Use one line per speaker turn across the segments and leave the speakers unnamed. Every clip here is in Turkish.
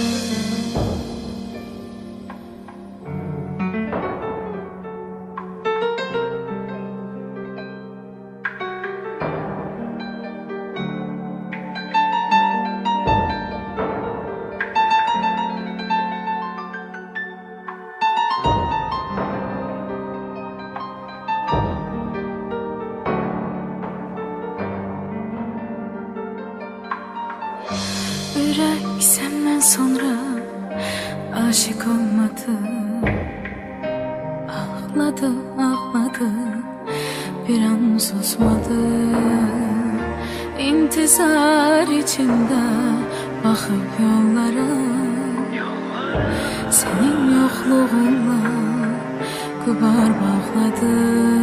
Yürek senden sonra aşık olmadı. Ağladı, ağladı, bir an susmadı. İntizar içinde bakıp yollara, senin yokluğunla kubar bağladı.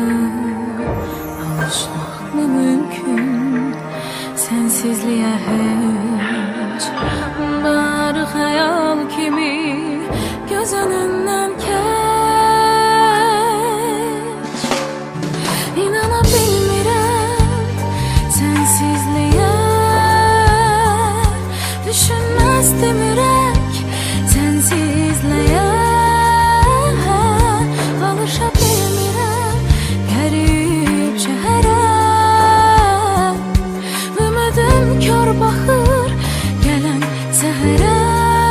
Alışmak mı mümkün sensizliğe hiç? Var hayal kimi göz önünden geç. İnana bilmirəm sensizliğe, düşünmezdim yürek sensizliğe. Alışa bilmirəm garip şehre, ümidim kör bakır gelen sehre.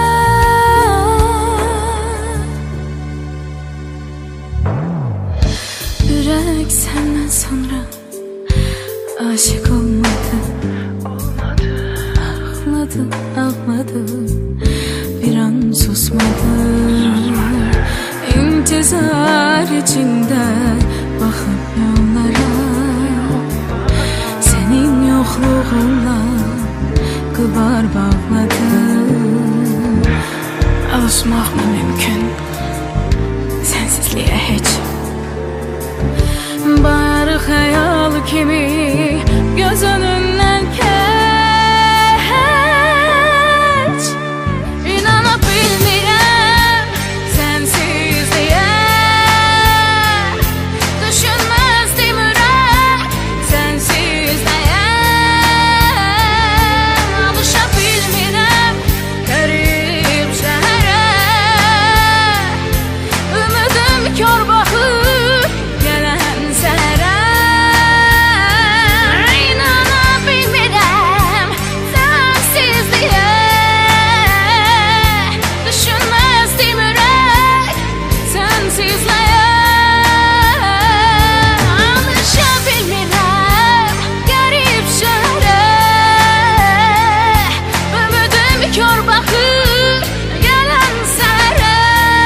Yürek senden sonra aşık olmadı. Ağladı, ağladı, bir an susmadı. İntizar içinde bakıp yollara, senin yokluğunla kubar bağladı. Alışmak mı mümkün sensizliğe hiç? Var hayal kimi göz önünden geç. İnana bilmirəm sensizliğe, düşünmezdim yürek sensizliğe. Alışa bilmirəm garip şehre, ümidim kör bakır gelen sehre. İnana bilmirəm sensizliğe, düşünmezdim yürek sensizliğe. Alışa bilmirəm garip şehre, ümidim kör bakır gelen sehre.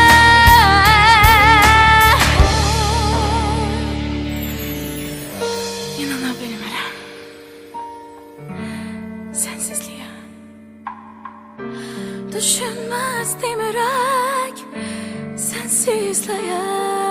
İnana bilmirəm sensizliğe, düşünmezdim yürek sensizliğe.